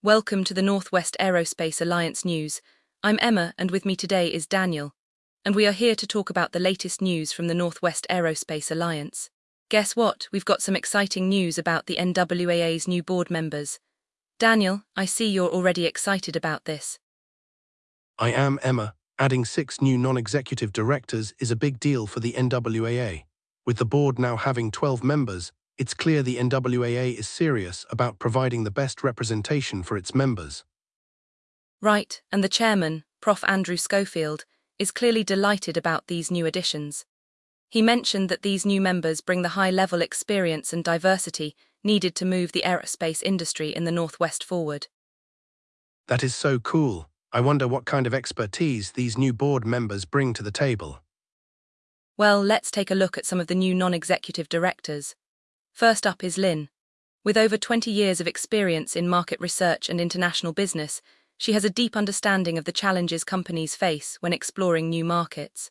Welcome to the Northwest Aerospace Alliance News. I'm Emma, and with me today is Daniel. And we are here to talk about the latest news from the Northwest Aerospace Alliance. Guess what? We've got some exciting news about the NWAA's new board members. Daniel, I see you're already excited about this. I am, Emma. Adding 6 new non-executive directors is a big deal for the NWAA. With the board now having 12 members, it's clear the NWAA is serious about providing the best representation for its members. Right, and the chairman, Prof. Andrew Schofield, is clearly delighted about these new additions. He mentioned that these new members bring the high-level experience and diversity needed to move the aerospace industry in the Northwest forward. That is so cool. I wonder what kind of expertise these new board members bring to the table. Well, let's take a look at some of the new non-executive directors. First up is Lynn. With over 20 years of experience in market research and international business, she has a deep understanding of the challenges companies face when exploring new markets.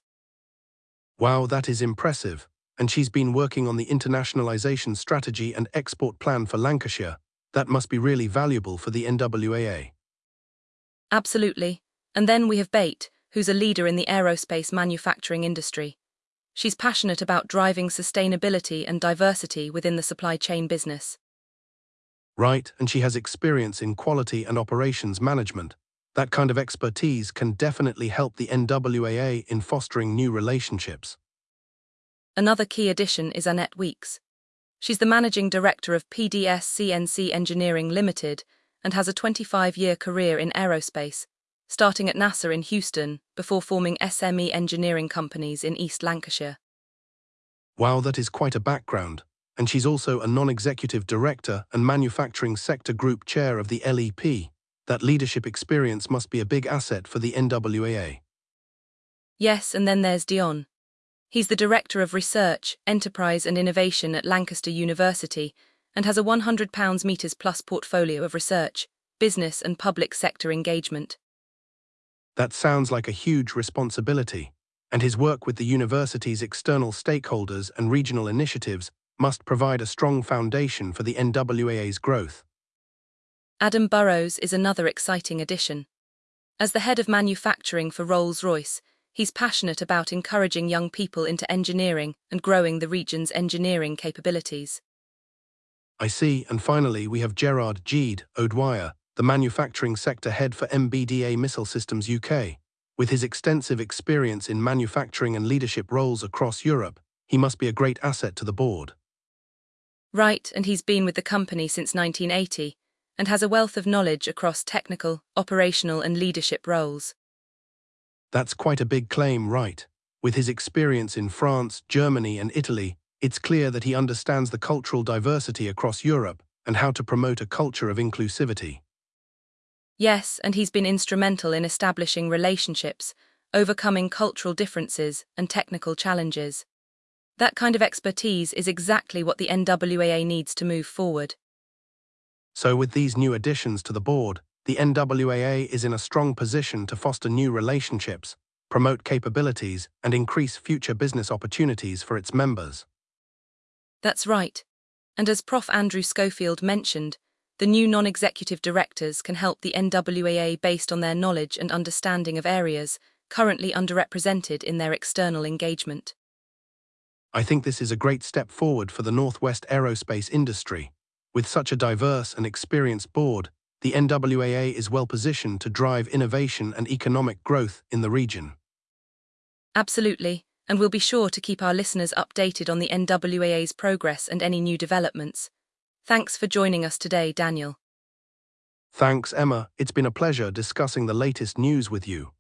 Wow, that is impressive. And she's been working on the internationalization strategy and export plan for Lancashire. That must be really valuable for the NWAA. Absolutely. And then we have Bate, who's a leader in the aerospace manufacturing industry. She's passionate about driving sustainability and diversity within the supply chain business. Right, and she has experience in quality and operations management. That kind of expertise can definitely help the NWAA in fostering new relationships. Another key addition is Annette Weeks. She's the managing director of PDS CNC Engineering Limited and has a 25-year career in aerospace, starting at NASA in Houston before forming SME engineering companies in East Lancashire. Wow, that is quite a background. And she's also a non-executive director and manufacturing sector group chair of the LEP. That leadership experience must be a big asset for the NWAA. Yes, and then there's Dion. He's the Director of Research, Enterprise and Innovation at Lancaster University and has a £100 plus portfolio of research, business and public sector engagement. That sounds like a huge responsibility, and his work with the university's external stakeholders and regional initiatives must provide a strong foundation for the NWAA's growth. Adam Burrows is another exciting addition. As the head of manufacturing for Rolls-Royce, he's passionate about encouraging young people into engineering and growing the region's engineering capabilities. I see, and finally we have Gerard Gede O'Dwyer, the manufacturing sector head for MBDA Missile Systems UK. With his extensive experience in manufacturing and leadership roles across Europe, he must be a great asset to the board. Right, and he's been with the company since 1980 and has a wealth of knowledge across technical, operational and leadership roles. That's quite a big claim, right? With his experience in France, Germany and Italy, it's clear that he understands the cultural diversity across Europe and how to promote a culture of inclusivity. Yes, and he's been instrumental in establishing relationships, overcoming cultural differences and technical challenges. That kind of expertise is exactly what the NWAA needs to move forward. So with these new additions to the board, the NWAA is in a strong position to foster new relationships, promote capabilities, and increase future business opportunities for its members. That's right. And as Prof. Andrew Schofield mentioned, the new non-executive directors can help the NWAA based on their knowledge and understanding of areas currently underrepresented in their external engagement. I think this is a great step forward for the Northwest aerospace industry. With such a diverse and experienced board, the NWAA is well positioned to drive innovation and economic growth in the region. Absolutely, and we'll be sure to keep our listeners updated on the NWAA's progress and any new developments. Thanks for joining us today, Daniel. Thanks, Emma. It's been a pleasure discussing the latest news with you.